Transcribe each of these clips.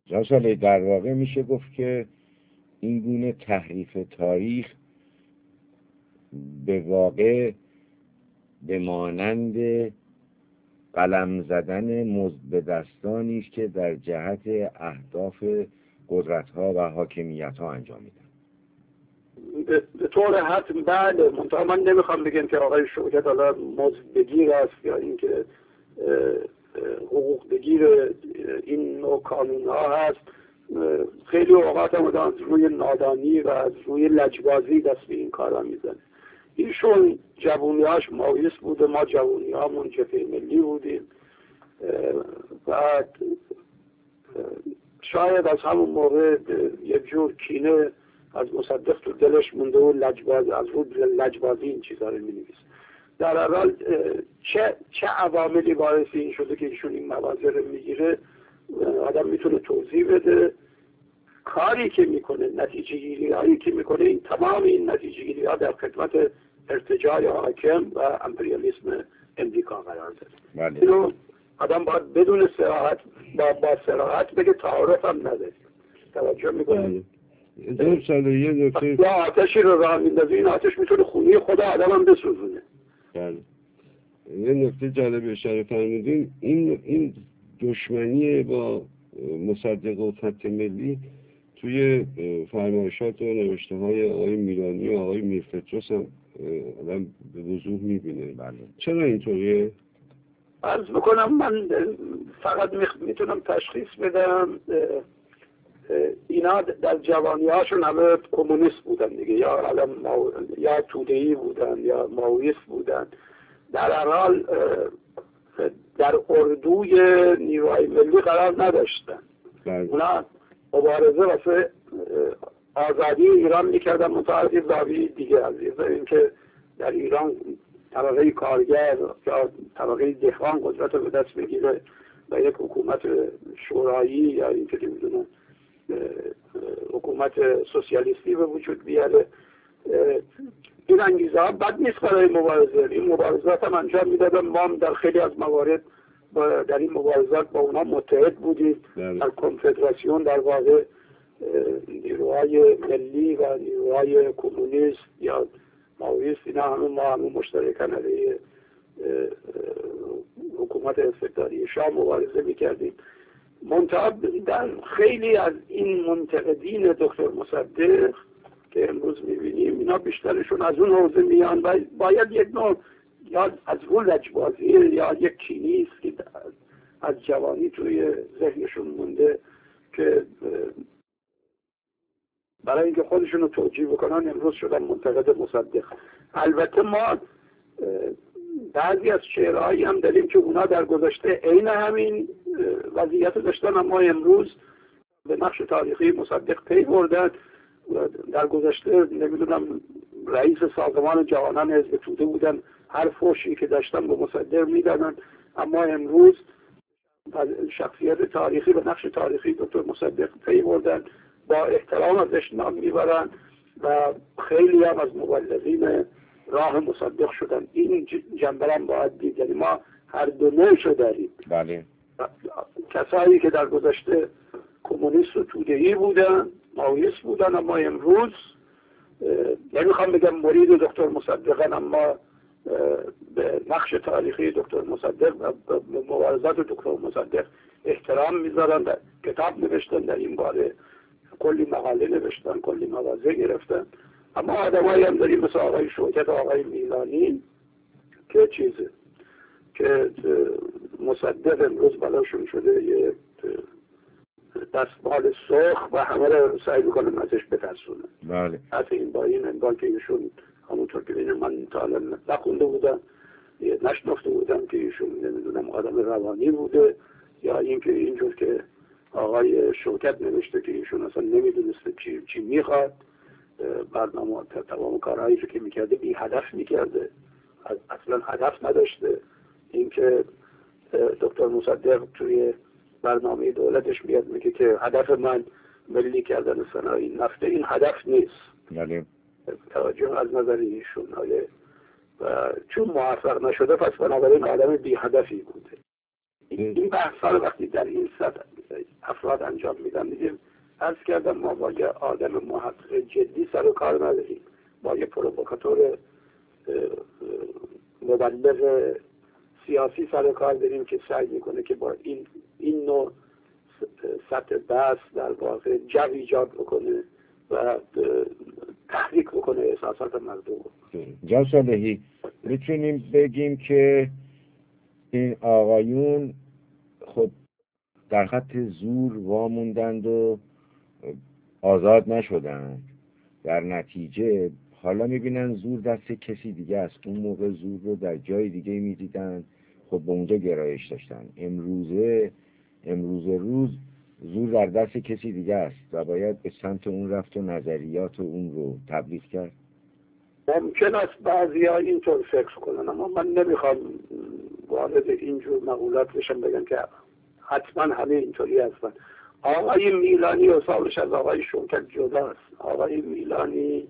جناب در واقع میشه گفت که این گونه تحریف تاریخ به واقع به مانند قلم زدن مزد به دستانی است که در جهت اهداف قدرت‌ها و حاکمیت‌ها انجام میدن. به طور حتم بله، منتها من نمیخوام بگم که آقای شوکت حالا مزد بگیر است یا اینکه حقوق بگیر این نوع کانون‌ها هست. خیلی اوقات هم از روی نادانی و از روی لجبازی دست به این کارا میزنه. ایشون جوونیاش ماویس بوده، ما جوونیامون جبهه ملی بودیم. بعد شاید از همون موقع یک جور کینه از مصدق تو دلش مونده و از رو لجبازی این چیزا رو می‌نویسه. در هر حال چه عواملی باعث این شده که ایشون این مواضع رو میگیره آدم میتونه توضیح بده. کاری که میکنه، نتیجه گیری هایی که میکنه، این تمام این نتیجه گیری ها در خدمت ارتجاع حاکم و امپریالیسم امریکا قرار داره. اینو آدم باید بدون صراحت با صراحت بگه، تعارف هم نداره. توجه میکنه؟ یا آتشی رو راه میندازه، این آتش میتونه خونی خود آدم هم بسوزونه. بله. یه نکته جالب اشاره فرمودین، این دشمنی با مصدق و خط ملی توی فرمایشات و نوشته های آقای میلانی و آقای میرفتروس هم آدم به وضوح میبینه. چرا اینطوریه؟ عرض بکنم من فقط میتونم تشخیص بدم اینا در جوانی هاشون همه کمونیست بودن دیگه، یا توده‌ای بودن یا ماویست بودن. در هر حال در اردوی نیروهای ملی قرار نداشتن. اونا مبارزه واسه آزادی ایران میکردن، متعرض زاویه دیگه از اینکه در ایران طبقه کارگر یا طبقه دهقان قدرت رو به دست بگیره و یک حکومت شورایی یا اینکه نمیدونم حکومت سوسیالیستی به وجود بیاره. این انگیزه ها بد نیست برای مبارزه. این مبارزات هم انجام میدادن، ما هم در خیلی از موارد در این مبارزات با اونا متحد بودیم. در کنفدراسیون در واقع نیروهای ملی و نیروهای کمونیست یا ماویست اینا همه مشترکان علیه حکومت استبدادی شاه مبارزه میکردیم. منتها در خیلی از این منتقدین دکتر مصدق که امروز میبینیم اینا بیشترشون از اون حوزه میان و باید یک نوع یا از اون لجبازی یا یک کینیست که از جوانی توی ذهنشون مونده که برای اینکه خودشون رو توجیه بکنن امروز شدن منتقد مصدق. البته ما بعضی از شعرهایی هم داریم که اونا در گذشته عین همین وضعیت داشتن، اما امروز به نقش تاریخی مصدق پی بردن. در گذشته نمیدونم رئیس سازمان جوانان حزب توده بودن، هر فحشی که داشتن به مصدق میدادن، اما امروز شخصیت تاریخی و نقش تاریخی دکتر مصدق پی بردن، با احترام ازش نام میبرن و خیلی هم از مبلغین راه مصدق شدن. این جنبه هم باید دید، یعنی ما هر دو نوعشو داریم. بله. کسایی که در گذشته کمونیست و توده‌ای بودن، ماویست بودن، اما امروز نمیخوام بگم مرید دکتر مصدقن، اما به نقش تاریخی دکتر مصدق و به مبارزات دکتر مصدق احترام میذارن. کتاب نوشتن در این باره، کلی مقاله نوشتن، کلی مواضع گرفتن. اما آدمایی هم داریم مثل آقای شوکت و آقای میلانی که چیزه که مصدق امروز بلاشون شده یه دستمال سرخ و همه رو سعی میکنن ازش بترسونن. بله. حتی این با این انگار که ایشون همونطور که بینه من تا الان نخونده بودم، نشنفته بودم که ایشون نمیدونم آدم روانی بوده، یا اینکه اینجور که آقای شوکت نوشته که ایشون اصلا نمیدونسته چی میخواد، برنامه تمام کارهایی که میکرده بی هدف میکرده، اصلا هدف نداشته. اینکه دکتر مصدق توی برنامه دولتش میاد میگه که هدف من ملی کردن صنایع نفت، این هدف نیست. بله. توجه از نظر ایشون و چون موفق نشده پس بنابراین آدم بی هدفی بوده. این بحث وقتی در این سطح افراد انجام میدن دیگه. عرض کردم ما با یه آدم محقق جدی سر و کار نداریم، با یه پرووکاتور مبلغ سیاسی سر و کار داریم که سعی میکنه که با این نوع سطح بحث در واقع جو ایجاد بکنه و تحریک بکنه احساسات مردم. جناب صالحی، میتونیم بگیم که این آقایون خب در خط زور واموندند و آزاد نشدند، در نتیجه حالا میبینن زور دست کسی دیگه است. اون موقع زور رو در جای دیگه میدیدن، خب به اونجا گرایش داشتن. امروز روز زور در دست کسی دیگه است و باید به سمت اون رفت و نظریات اون رو تبلیغ کرد. ممکن است بعضی‌ها اینطور فکر کنن، اما من نمیخوام وارد اینجور مقولات بشم بگم که حتما همه اینطوری هستن. آقای میلانی حسابش از آقای شوکت جداست. آقای میلانی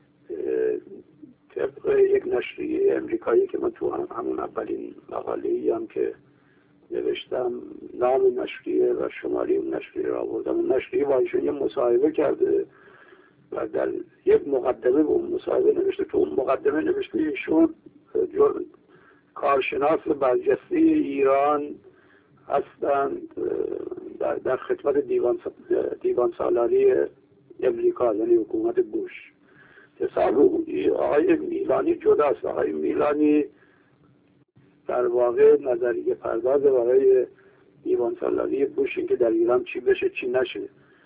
طبق یک نشریه امریکایی که من تو همون اولین مقاله‌ای هم که نوشتم نام نشریه و شماره اون نشریه را آوردم، اون نشریه با ایشون یه مصاحبه کرده و در یک مقدمه به اون مصاحبه نوشته. تو اون مقدمه نوشته ایشون کارشناس برجسته ایران هستند در خدمت دیوان سالاری امریکا، یعنی حکومت بوش. حساب آقای میلانی جداست. آقای میلانی در واقع نظریه پرداز برای دیوان سالاری بوش، این که در ایران چی بشه چی نشه.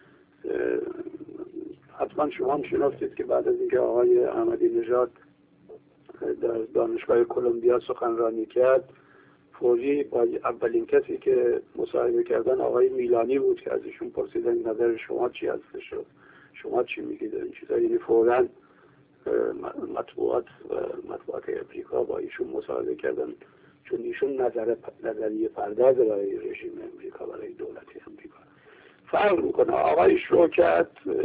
حتما شما هم شنافتید که بعد از اینکه آقای احمدی نژاد در دانشگاه کلمبیا سخنرانی کرد، فوری با اولین کسی که مصاحبه کردن آقای میلانی بود که از ایشون پرسیدن نظر شما چی هستش، شما چی میگید این چیزا. یعنی فوراً مطبوعات امریکا با ایشون مصاحبه کردن، چون ایشون نظریه پرداز برای رژیم امریکا، برای دولت امریکا. فرق میکنه. آقای شوکت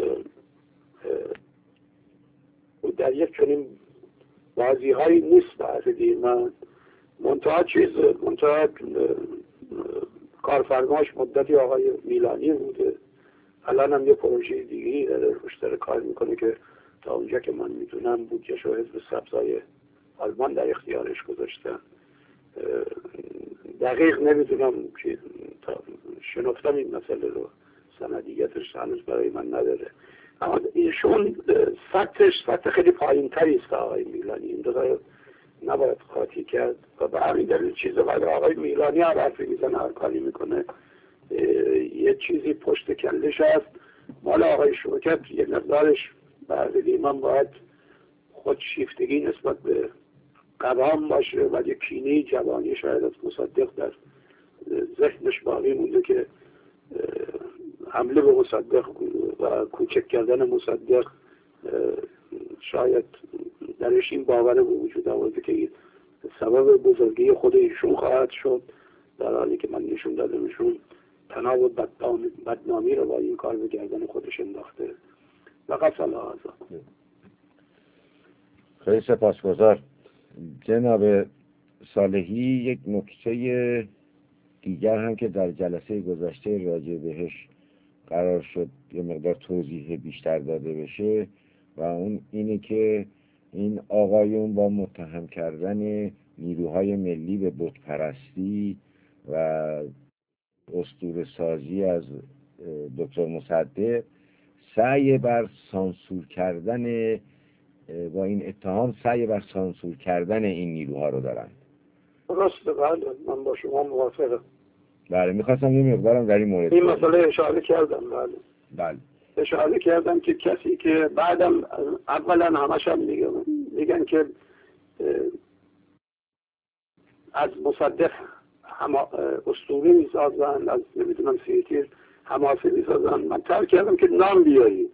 در یک چنین بازی هایی نیست بعد من منتها کارفرماش مدتی آقای میلانی بوده، الان هم یه پروژه دیگری روش داره کار میکنه که تا اونجا که من میدونم بودجه‌شو حزب سبزای آلمان در اختیارش گذاشتن. دقیق نمیدونم که شنفتم این مسئله رو، سندیتش هنوز برای من نداره. اما ایشون سطح خیلی پایین تری است آقای میلانی. این دو نباید قاطی کرد و به همین دلیل چیزا بعد آقای میلانی هر حرفی میزنه، هر کاری میکنه، یه چیزی پشت کلش هست. مال آقای شوکت یه مقدارش بعد من باید خود شیفتگی نسبت به قوام باشه و یه کینه جوانی شاید از مصدق در ذهنش باقی مونده که حمله به مصدق و کوچک کردن مصدق شاید درش این باور به وجود آورده که سبب بزرگی خود ایشون خواهد شد، در حالی که من نشون دادمشون تناب و بدنامی رو با این کار به گردن خودش انداخته. فقط الله آزاد. خیلی سپاسگزار جناب صالحی. یک نکته دیگر هم که در جلسه گذشته راجع بهش قرار شد یه مقدار توضیح بیشتر داده بشه و اون اینه که این آقایون با متهم کردن نیروهای ملی به بتپرستی و اسطوره سازی از دکتر مصدق سعی بر سانسور کردن، با این اتهام سعی بر سانسور کردن این نیروها رو دارن. درسته، بله، من با شما موافقم. بله، میخواستم یه مقدارم در این مورد این مسئله اشاره کردم. بله اشاره کردم که کسی که بعدم اولا همش هم میگن که از مصدق اسطوره میسازن، از نمیدونم سیتیر حماسه میسازن. من ترک کردم که نام بیارید.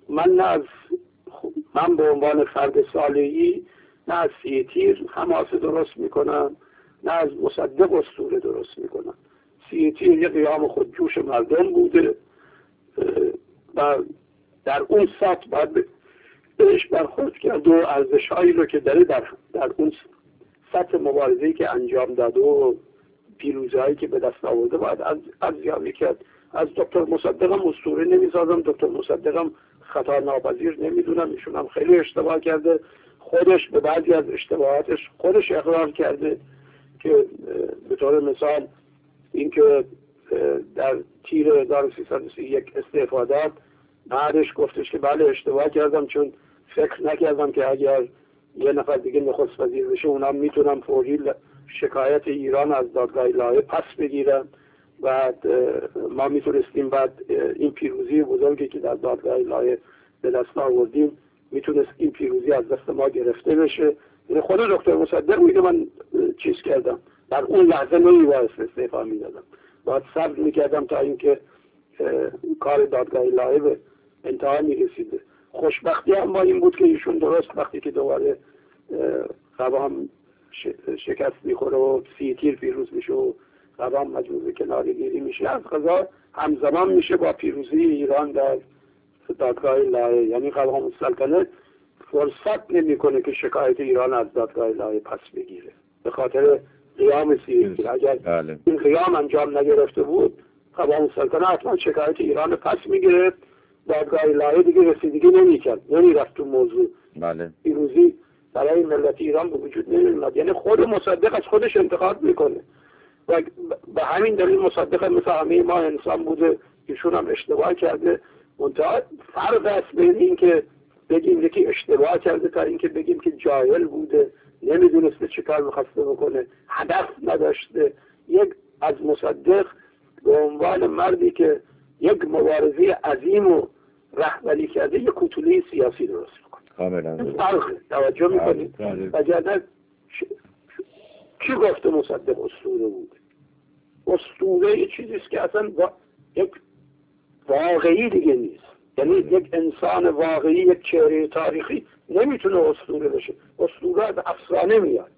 من به عنوان فرد صالحی نه از سیتیر حماسه درست میکنم، نه از مصدق اسطوره درست میکنم. سیتیر یه قیام خودجوش مردم بوده و در اون سطح باید بهش برخورد کرد و ارزش‌هایی رو که داره در اون سطح مبارزه‌ای که انجام داده و پیروزی‌هایی که به دست آورده باید ارزیابی کرد. از دکتر مصدقم اسطوره نمیسازم، دکتر مصدقم خطا ناپذیر نمیدونم، ایشون هم خیلی اشتباه کرده، خودش به بعضی از اشتباهاتش خودش اقرار کرده که به طور مثال اینکه در تیر 1331 استعفا داد، بعدش گفتش که بله اشتباه کردم چون فکر نکردم که اگر یه نفر دیگه نخست وزیر بشه اونم میتونم فوری شکایت ایران از دادگاه لایحه پس بگیرم. بعد ما میتونستیم بعد این پیروزی بزرگی که در دادگاه لایحه به دست آوردیم میتونست این پیروزی از دست ما گرفته بشه. یعنی خود دکتر مصدق میگه من چیز کردم، در اون لحظه نمیبایست استعفا میدادم، باید صبر میکردم تا اینکه کار دادگاه لایحه به انتها میرسیده. خوشبختی هم با این بود که ایشون درست وقتی که دوباره قوام شکست میخوره و 30 تیر پیروز میشه و قوام مجبور به کناره‌گیری میشه، از قضا همزمان میشه با پیروزی ایران در دادگاه لایحه. یعنی قوام السلطنه فرصت نمیکنه که شکایت ایران از دادگاه لایحه پس بگیره به خاطر قیام 30 تیر. اگر این قیام انجام نگرفته بود قوام السلطنه حتما شکایت ایران پس میگرفت، دادگاه لایحه دیگه رسیدگی نمیکرد، نمیرفت تو موضوع. پیروزی برای ملت ایران به وجود نمیاد. یعنی خود مصدق از خودش انتقاد میکنه و به همین دلیل مصدق مثل همه ما انسان بوده، ایشون هم اشتباه کرده. منتها فرق است بین این که بگیم یکی اشتباه کرده تا اینکه بگیم که جاهل بوده، نمیدونسته چه کار میخواسته بکنه، هدف نداشته. یک از مصدق به عنوان مردی که یک مبارزه عظیم و رهبری کرده یک کوتوله سیاسی درست میکنه. کاملا فرق توجه میکنید. وگرنه کی گفته مصدق اسطوره بود؟ اسطوره یه چیزیست که اصلا یک واقعی دیگه نیست. یعنی یک انسان واقعی، یک چهره تاریخی نمیتونه اسطوره بشه. اسطوره از افسانه میاد.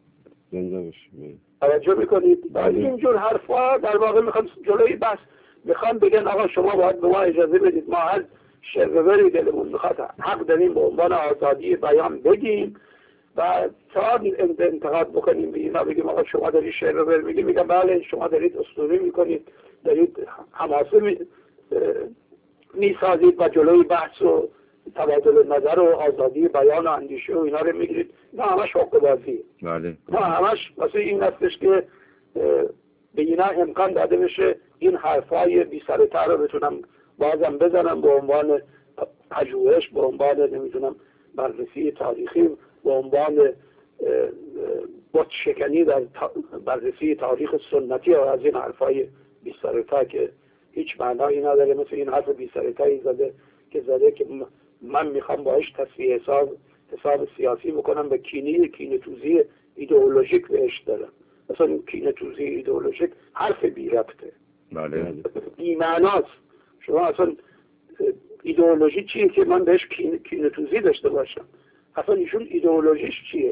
توجه میکنید؟ اینجور حرفا در واقع میخوان جلوی بحث میخوان بگن آقا شما باید به ما اجازه بدید، ما هر شروری دلمون میخواد حق داریم به عنوان آزادی بیان بگیم و تا انتقاد بکنیم به اینا بگیم آقا شما دارید شرور میگیم، میگم بله شما دارید اسطوره میکنید، دارید حماسه میسازید و جلوی بحث و تبادل نظر و آزادی بیان و اندیشه و اینا رو میگیرید. نه همش حق بازی. بله. نه همش واسه این هستش که به اینا امکان داده بشه این حرفای بی سر ته رو بتونم بازم بزنم به عنوان پژوهش، به عنوان نمیدونم بررسی تاریخی، به عنوان بت شکنی در بررسی تاریخ سنتی و از این حرفای بی سر ته که هیچ معنایی نداره. مثل این حرف بی سر ته زده که من میخوام باش تصفیه حساب سیاسی بکنم به کینه توزی ایدئولوژیک بهش دارم. مثلا کینه توزی ایدئولوژیک حرف بی ربطه. بله. بی معناست. شما اصلا ایدئولوژی چیه که من بهش کینه توزی داشته باشم؟ اصلا ایشون ایدئولوژیش چیه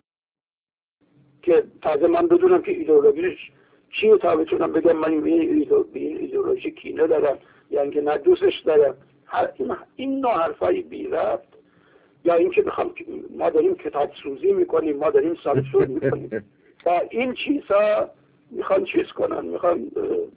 که تازه من بدونم که ایدئولوژیش چیه تا بتونم بگم من به این ایدئولوژی کینه دارم یا اینکه نه دوستش دارم. این نوع حرفای بی ربط، یا اینکه ما داریم کتاب سوزی میکنیم، ما داریم سانسور میکنیم و این چیزها میخوان چیز کنن، میخوان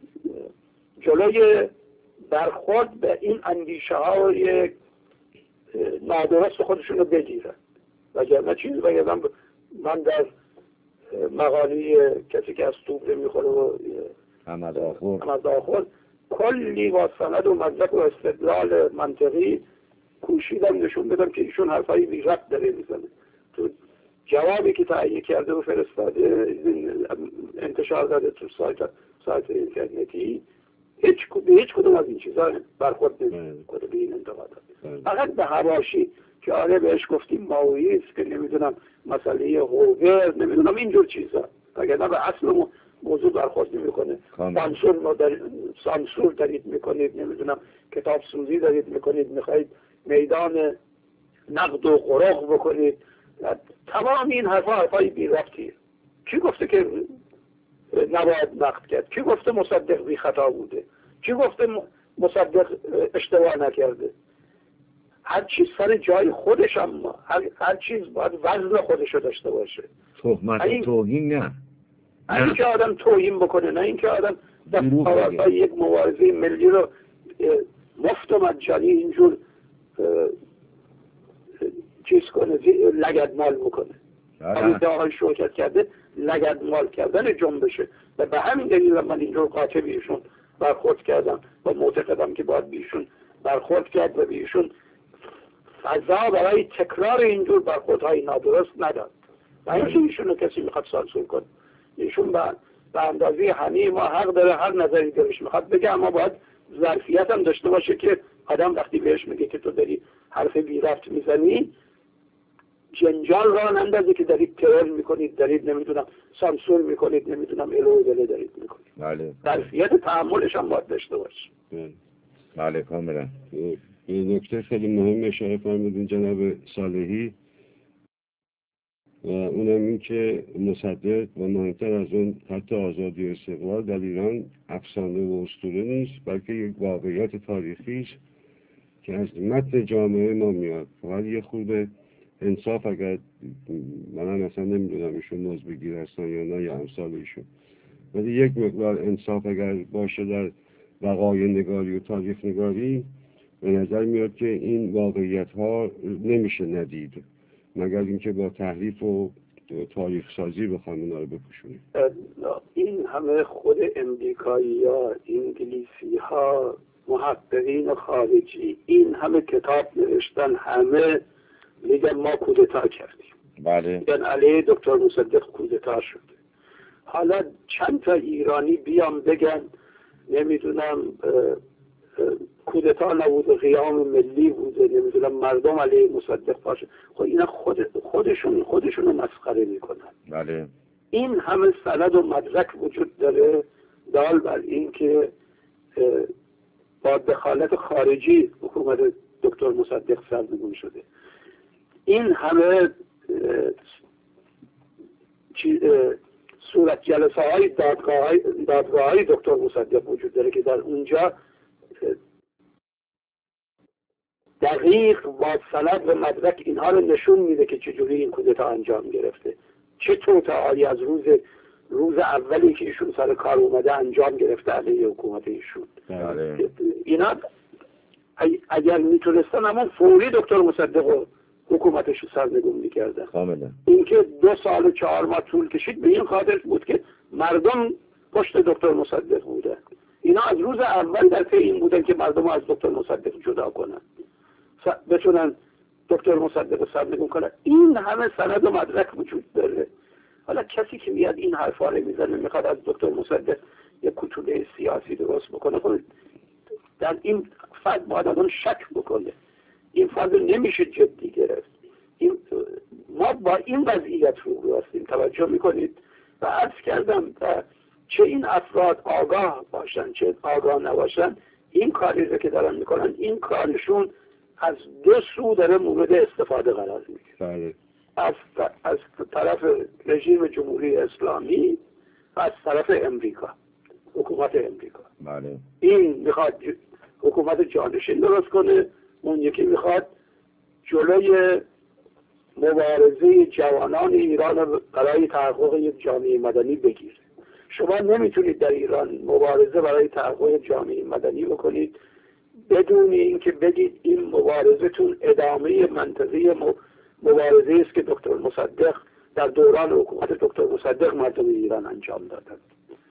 جلوی برخورد به این اندیشه های نادرست خودشون رو بگیرن. وگرنه من در مقاله کسی که از توبره میخوره و حمد آخور کلی با سند و مدرک و استدلال منطقی کوشیدم نشون بدم که ایشون حرفایی بی ربط داره میزنه. تو جوابی که تهیه کرده و فرستاده انتشار داده تو سایت اینترنتی هیچ کدوم از این چیزا برخورد نمیکنه به این انتقادات. فقط به حواشی که آره بهش گفتیم ماویست که نمیدونم مسئله هوگر نمیدونم اینجور چیزا، وگرنه به اصل موضوع برخورد نمیکنه. سانسور دارید میکنید، نمیدونم کتاب سوزی دارید میکنید، میخواید میدان نقد و قرق بکنید. تمام این حرفای بی ربطیه. کی گفته که نباید نقد کرد؟ کی گفته مصدق بی خطا بوده؟ کی گفته مصدق اشتباه نکرده؟ هر چیز سر جای خودش، اما هر چیز باید وزن خودش رو داشته باشه. تهمت و توهین نه. نه اینکه آدم توهین بکنه، نه اینکه آدم دستاوردهای یک مبارزه ملی رو مفت و مجانی اینجور چیز کنه، لگدمال بکنه. همین آقای شرکت کرده لگدمال کردن جنبشه و به همین دلیل من اینجور قاطع بیشون برخورد کردم و معتقدم که باید بیشون برخورد کرد و بیشون فضا برای تکرار اینجور برخوردهای نادرست نداد. و اینکه ایشون رو کسی میخواد سانسور کنه. ایشون به اندازه همه ما حق داره هر نظری دلش میخواد بگه، اما باید ظرفیت هم داشته باشه که آدم وقتی بهش میگه که تو داری حرف بی ربط میزنی، جنجال را نندازی که دارید ترور میکنید، دارید نمیدونم سانسور میکنید، نمیدونم الو دله دارید میکنید. بله. ظرفیت تحملش هم باید داشته باشه. بله کاملا. یه نکته خیلی مهم اشاره فرمودین جناب صالحی و اونم این که مصدق و مهمتر از اون حتی آزادی و استقلال در ایران افسانه و اسطوره نیست، بلکه یک واقعیت تاریخی است که از متن جامعه ما میاد. فقط یه خورده انصاف، اگر من اصلا نمیدونم ایشون نوزبگیر هستن یا نه یا امثال ایشون، ولی یک مقدار انصاف اگر باشه در وقایع نگاری و تاریخ نگاری، به نظر میاد که این واقعیت ها نمیشه ندید مگر اینکه با تحریف و تاریخ سازی بخوام اونا رو بپوشونیم. این همه خود امریکایی ها، انگلیسی ها، محققین خارجی این همه کتاب نوشتن، همه میگن ما کودتا کردیم. بله. میگن علیه دکتر مصدق کودتا شده. حالا چند تا ایرانی بیام بگن نمیدونم کودتا نبوده، قیام ملی بوده، نمیدونم مردم علیه مصدق باشه. خب اینا خودشون رو مسخره میکنن. بله. این همه سند و مدرک وجود داره دال بر این که با دخالت خارجی حکومت دکتر مصدق سرنگون شده. این همه صورت جلسه های دادگاه های دکتر مصدق وجود داره که در اونجا دقیق با سند و مدرک اینها رو نشون میده که چجوری این کودتا انجام گرفته، چه توطئه‌ای از روز اولی که ایشون سر کار اومده انجام گرفته علیه حکومت ایشون. اینا اگر میتونستن اما فوری دکتر مصدق و حکومتش رو سرنگون میکردن. کاملا. اینکه 2 سال و 4 ماه طول کشید به این خاطر بود که مردم پشت دکتر مصدق بودن. اینا از روز اول در پی این بودن که مردم از دکتر مصدق جدا کنن، بتونن دکتر مصدق رو سرنگون کنن. این همه سند و مدرک وجود داره. حالا کسی که میاد این حرفا رو میزنه، میخواد از دکتر مصدق یک کوچوله سیاسی درست بکنه، خب در این فرد باید آدم شک بکنه. این فرد نمیشه جدی گرفت. ما با این وضعیت رو هستیم. توجه میکنید و عرض کردم چه این افراد آگاه باشن چه آگاه نباشن، این کاری رو که دارن میکنن، این کارشون از 2 سو داره مورد استفاده قرار میگیره. از طرف رژیم جمهوری اسلامی و از طرف امریکا، حکومت امریکا. بله. این میخواد حکومت جانشین درست کنه، اون یکی میخواد جلوی مبارزه جوانان ایران برای تحقق یک جامعه مدنی بگیره. شما نمیتونید در ایران مبارزه برای تحقق جامعه مدنی بکنید بدون اینکه بگید این مبارزه‌تون ادامه منطقی مبارزه است که دکتر مصدق در دوران حکومت دکتر مصدق مردم ایران انجام دادند.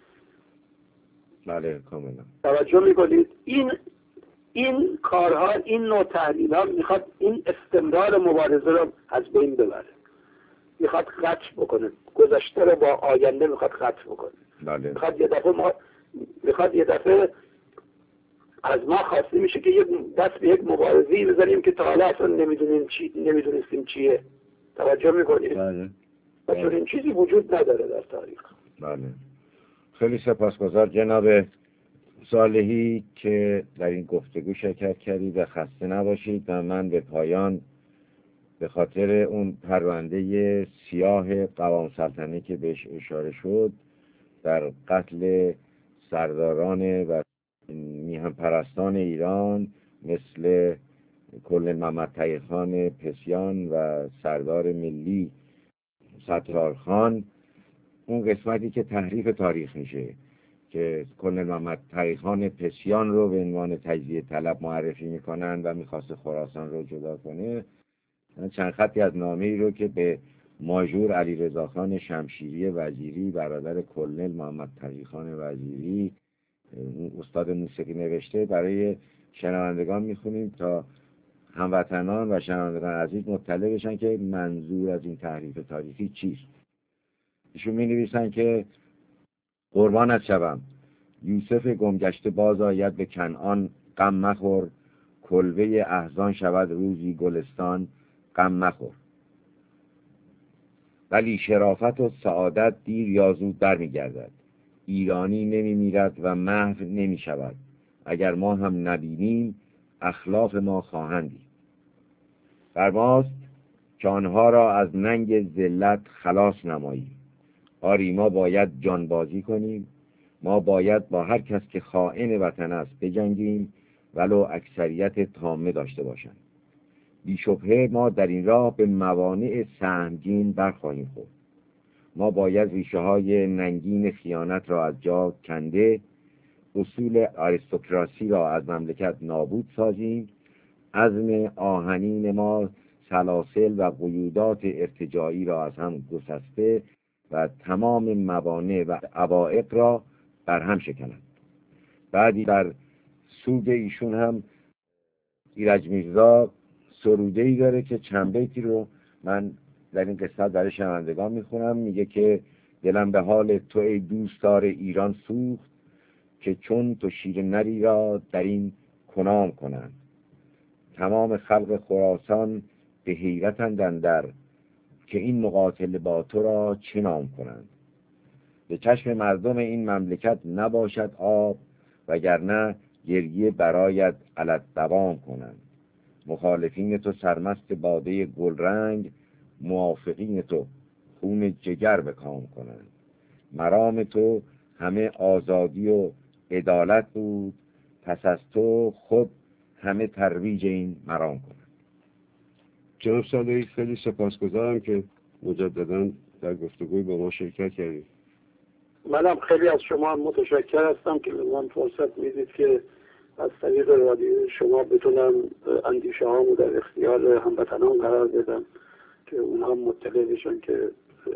بله کاملا. توجه میکنید این کارها، این نوع تحلیل‌ها میخواد این استمرار مبارزه رو از بین ببره، میخواد قطع بکنه، گذشته رو با آینده میخواد قطع بکنه. بله. میخواد یه دفعه از ما خواسته میشه که دست به یک مبارزه‌ای بزنیم که تا حالا اصلا نمیدونستیم چیه. توجه میکنید؟ بله. چون این چیزی وجود نداره در تاریخ. بله. خیلی سپاسگزار جناب صالحی که در این گفتگو شرکت کردید و خسته نباشید. و من به پایان به خاطر اون پرونده سیاه قوام سلطنه که بهش اشاره شد در قتل سرداران و میهن پرستان ایران مثل کل محمد تقی‌خان پسیان و سردار ملی ستارخان اون قسمتی که تحریف تاریخ میشه که کلنل محمد تقی‌خان پسیان رو به عنوان تجزیه طلب معرفی میکنن و میخواست خراسان رو جدا کنه. چند خطی از نامه‌ای رو که به ماژور علیرضاخان شمشیری وزیری برادر کلنل محمد تقی‌خان وزیری استاد موسیقی نوشته برای شنوندگان میخونیم تا هموطنان و شنوندگان عزیز مطلع بشن که منظور از این تحریف تاریخی چیست. ایشون می‌نویسن که قربانت شوم، یوسف گمگشته باز آید به کنعان، غم مخور، کلبه احزان شود روزی گلستان، غم مخور. ولی شرافت و سعادت دیر یا زود برمیگردد، ایرانی نمیمیرد و محو نمیشود، اگر ما هم نبینیم اخلاف ما خواهند دید. بر ماست که آنها را از ننگ ذلت خلاص نماییم. آری ما باید جانبازی کنیم، ما باید با هر کس که خائن وطن است بجنگیم ولو اکثریت تامه داشته باشند. بیشبهه ما در این راه به موانع سهمگین برخواهیم خورد. ما باید ریشه های ننگین خیانت را از جا کنده، اصول آریستوکراسی را از مملکت نابود سازیم، عزم آهنین ما سلاسل و قیودات ارتجاعی را از هم گسسته و تمام موانع و عوائق را بر هم شکنند. بعدی در سوگ ایشون هم ایرج میرزا سروده‌ای داره که چند بیتی رو من در این قسمت برای شنوندگان میخونم. میگه که دلم به حال تو ای دوستدار ایران سوخت، که چون تو شیر نری را در این کنام کنند. تمام خلق خراسان به حیرتند اندر، که این مقاتل با تو را چه نام کنند. به چشم مردم این مملکت نباشد آب، وگرنه گریه برایت علت دوام کنند. مخالفین تو سرمست باده گلرنگ، موافقین تو خون جگر به کام کنند. مرام تو همه آزادی و عدالت بود، پس از تو خود همه ترویج این مرام کنند. جناب صالحی، خیلی سپاسگزارم که مجددا در گفتگوی با ما شرکت کردید. منم خیلی از شما متشکر هستم که به من فرصت میدید که از طریق رادیو شما بتونم اندیشه هامو در اختیار هموطنان قرار بدم که اونها مطلع بشن که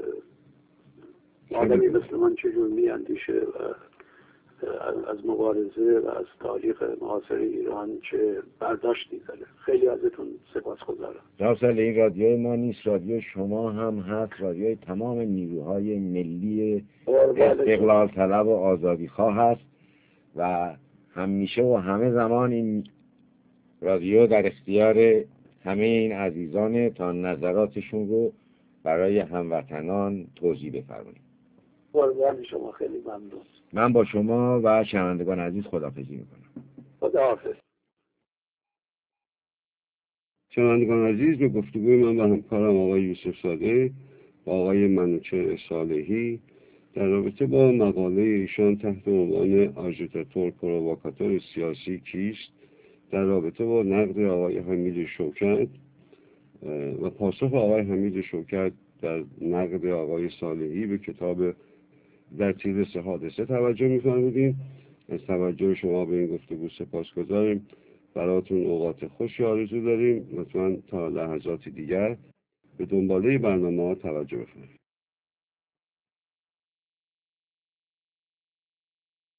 آدمی مثل من چجور میاندیشه و از مبارزه و از تاریخ معاصر ایران چه برداشتی داره. خیلی ازتون سپاسگزارم. جناب صالحی، این رادیو ما نیست، رادیو شما هم هست، رادیوی تمام نیروهای ملی استقلال طلب و آزادی خواه هست و همیشه و همه زمان این رادیو در اختیار همه این عزیزان تا نظراتشون رو برای هموطنان توضیح بفرمایید. قربان شما، خیلی ممنون. من با شما و شنوندگان عزیز خداحافظی میکنم. خداحافظ. شنوندگان عزیز، به گفتگوی من و همکارم آقای یوسف صادق و آقای منوچهر صالحی در رابطه با مقاله ایشان تحت عنوان آژیتاتور پرووکاتور سیاسی کیست در رابطه با نقد آقای حمید شوکت و پاسخ آقای حمید شوکت در نقد آقای صالحی به کتاب در تیر 3 حادثه توجه می‌فرمودیم. از توجه شما به این گفتگو سپاسگزاریم. براتون اوقات خوشی آرزو داریم. لطفاً تا لحظات دیگر به دنباله برنامه‌ها توجه بفرمایید.